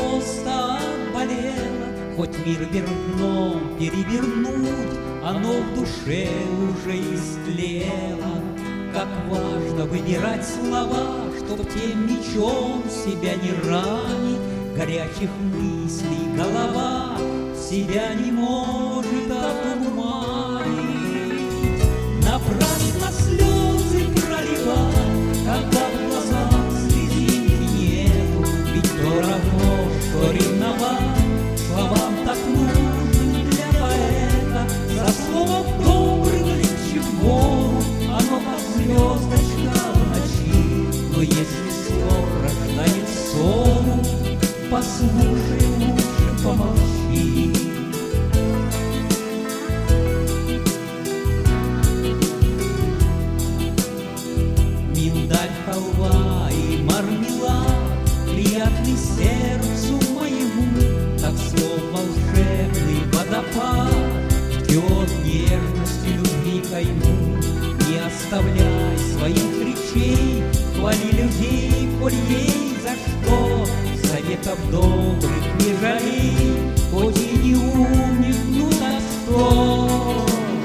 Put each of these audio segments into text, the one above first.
просто болело. Хоть мир вверх дном перевернуть, оно в душе уже истлело. Как важно выбирать слова, чтоб тем мечом себя не ранить. Горячих мыслей голова себя не может отуманить. Напрасно слезы проливать, когда в глазах слезинки нету. Ведь то равно, что ревновать, словам так нужен для поэта. За словом добрым ничего, оно как звездочка в ночи. Но если слов рождает ссору, послушай, лучше помолчи. Миндаль, халва и мармелад приятный сердцу моему, как слов волшебный водопад тёт нежностью любви кайму. Не оставляй своих речей, хвали людей, коль есть за что. Советов добрых не жалей, хоть и не умник, ну на что.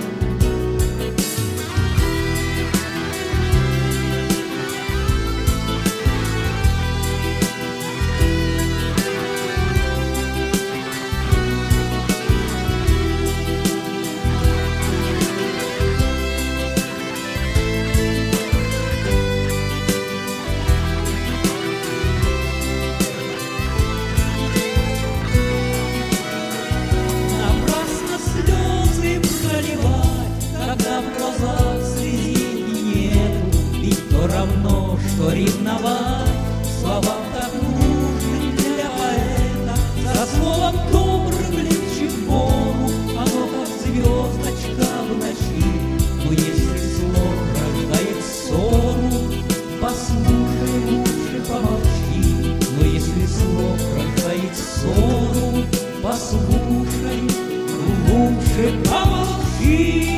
Когда в глазах слезинки нету, ведь то равно, что ревновать, словам так нужны для поэта. За словом добрым легче в гору, оно как звездочка в ночи. Но если слов рождает ссору, послушай, лучше помолчи. Но если слов рождает ссору, послушай, лучше помолчи.